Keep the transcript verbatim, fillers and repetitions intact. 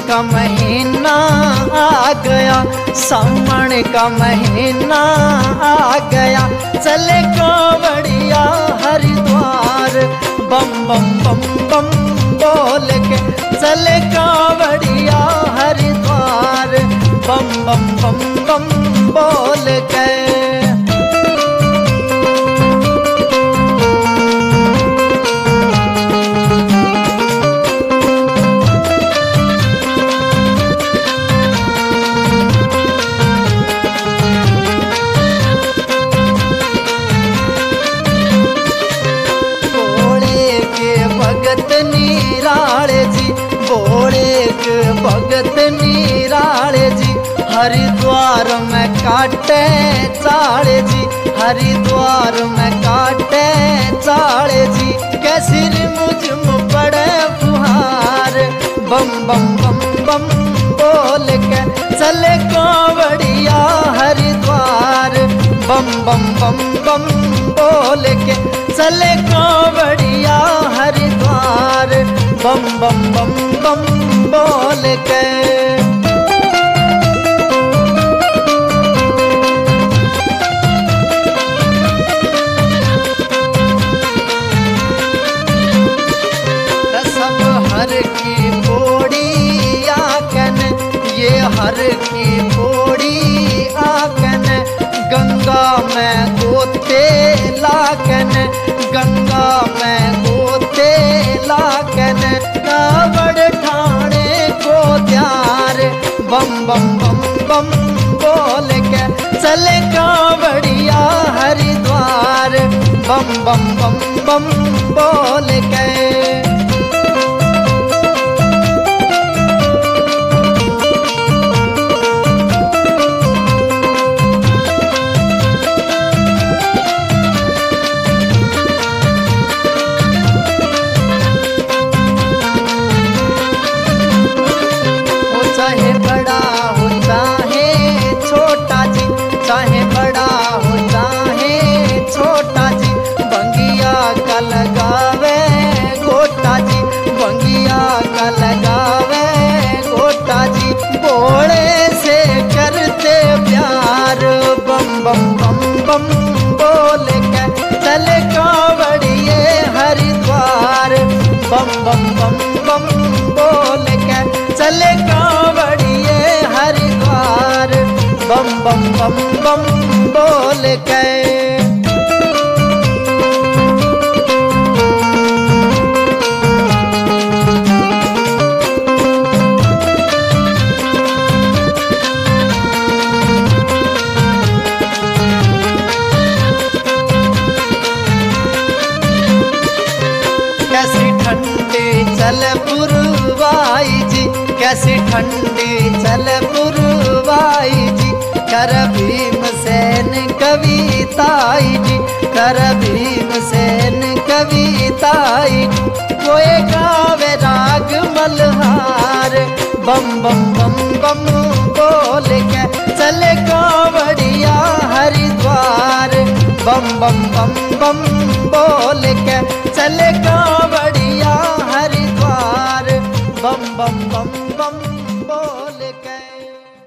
का महीना आ गया, सावन का महीना आ गया, चले कांवड़िया हरिद्वार, बम बम बम बम बोल के चले कांवड़िया हरिद्वार, बम बम बम बम बोल के। भगत निराले जी, भोले के भगत निराले जी, हरिद्वार में काटे चाले जी, हरिद्वार में काटे चाले जी, कैसी मुझ में पड़े फुहार, बम बम बम बम बोल के चले कांवड़िया हरिद्वार, बम बम बम बम बोल के चले कांवड़िया हरिद्वार, बम बम बम बम बोल के। सब हर की पौड़ी आकन, ये हर की पौड़ी आकन, गंगा में गोते लाकन, गंगा में गोते लाकन, कावड़ ठाणे को त्यार, बम बम बम बम बोल के चले कांवड़िया हरिद्वार, बम बम बम बम बोल के। चाहे बड़ा हो चाहे छोटा जी, चाहे बड़ा हो चाहे छोटा जी, बंगिया का लगावे गोटा जी, बंगिया का लगावे गोटा जी, भोले से करते प्यार, बम बम बम बम बोल के चले कांवड़िए हरिद्वार, बम बम बम बम बोल के चले कांवड़िए हरिद्वार, बम बम बम बम बोल के। कैसी ठंडी चल पुरवाई जी, कैसी ठंडी चल पुरवाई जी, कर भीमसेन कविताई जी, कर भीमसेन कविताई, कोई गावे राग मल्हार, बम बम बम बम बोल के चले कांवड़िया हरिद्वार, बम बम बम बम बोल के चले कांवड़िया हरिद्वार, बम बम बम बम बोल के।